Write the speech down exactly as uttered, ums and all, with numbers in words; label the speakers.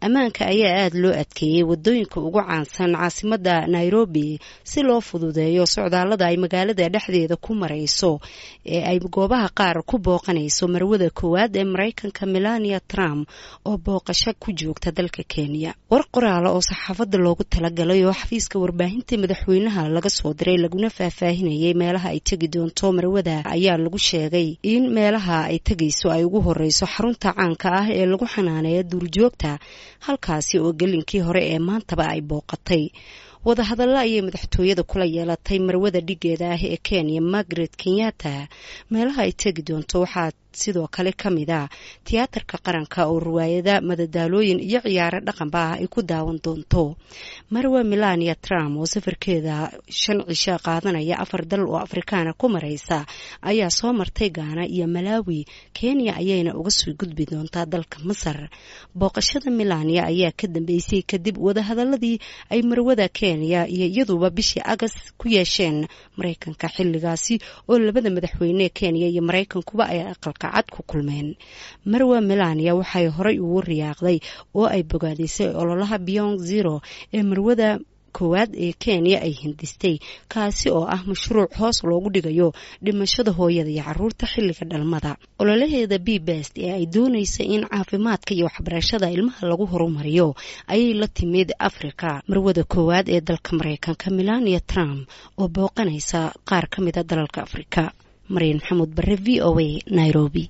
Speaker 1: ammaanka ayaa aad loo adkeeyay wadooyinka ugu caansan caasimada Nairobi si loo fududeeyo socdaalada ay magaalada dhexdeeda ku marayso ee ay goobaha qaar ku booqanayso marwada koowaad ee Mareykanka Melania Trump oo booqasho ku joogta dalka Kenya. war qoraal oo saxaafadda loogu talagalay oo xafiiska warbaahinta madaxweynaha laga soo diray laguna faahfaahinayay meelaha ay tagi doonto marwada ayaa lagu sheegay in meelaha ay tagayso ay ugu horeyso xarunta caanka ah ee lagu xanaaneeyo duurjoogta halkaasi oo gelinkii hore ee maantaba ay booqatay. wada hadalla ayay madaxtooyada kula yeelatay marwada dhigeeda ah ee Kenya Margaret Kenyatta. meelaha ay tagi doonto waxaa sidoo kale kamid ah tiyaatarka qaranka oo riwaayada madadaalooyin iyo ciyaaro dhaqanba ah ay ku daawan doonto. marwa Melania Trump oo safarkeeda shan cisho qaadanaya afar dal oo Afrikaan ku maraysa ayaa soo martay Ghana iyo Malawi. Kenya ayayna uga soo gudbi doontaa dalka Masar. booqashada Melania ayaa ka dambeysay kadib wada hadaladii ay marwada Kenya iyo iyaduba bishii August ku yeesheen Mareykanka xilligaasi oo labada madaxweyne Kenya iyo Mareykankuba ay aqalka cad ku kulmeen. marwa Melania waxay horay ugu riyaaqday oo ay bogaadisay ololaha Beyond Zero ee marwada koowaad ee Kenya ay hindistay kaasi oo ah mashruuc hoos loogu dhigayo dhimashada hooyada iyo caruurta xilliga dhalmada. ololaheeda Be Best ee ay doonayso in caafimaadka iyo waxbarashada ilmaha lagu horumariyo ayay la timid Afrika. marwada koowaad ee dalka Mareykanka Melania Trump oo booqanaysa qaar ka mid ah dalalka Afrika. Mariin Maxamuud Barre, V O A, Nairobi.